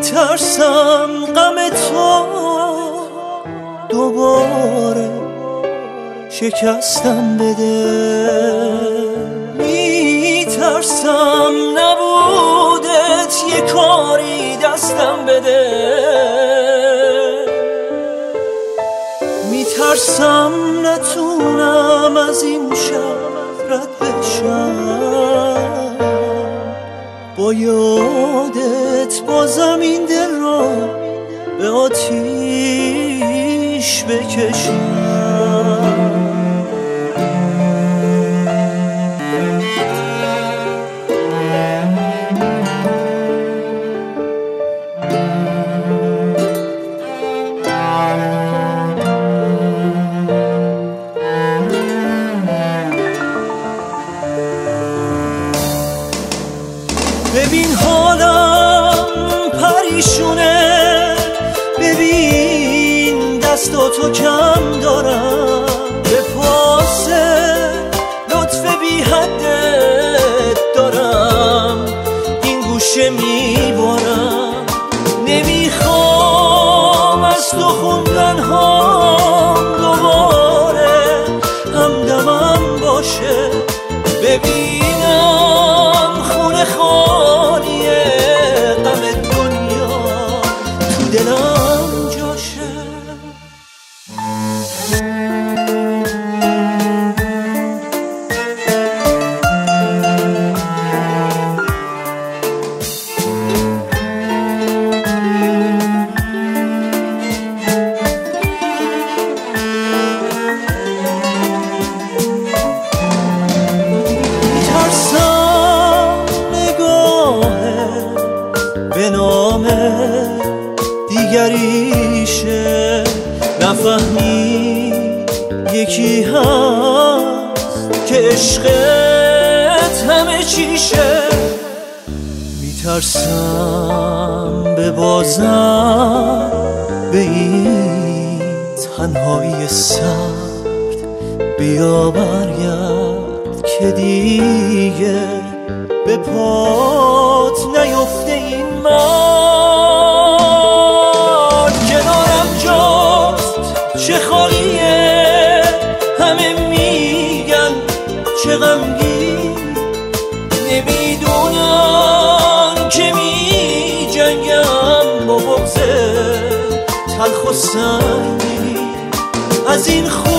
میترسم غم تو دوباره شکستم بده، میترسم نبودت یه کاری دستم بده، میترسم نتونم از این شهر رد بشم، با یادت بازم این دل را به آتیش بکشم. ببین حالم پریشونه، ببین دستاتو کم دارم، به پاس لطف بی حدت دارم این گوشه میبارم، نمیخوام از تو خوندن ها دوباره همدمم باشه، ببینم خونه خالی غم دنیا تو دلم جاشه. به نام دیگریشه نفهمی یکی هست که عشقت همه چیشه، میترسم ببازم به این تنهایی سرد، بیا برگرد که دیگه به پات نیفته این مرد، کنارم جاست چه خالیه، همه میگن چه غمگین، نمیدونن که می جنگم با بغض تلخ و سنگین، از این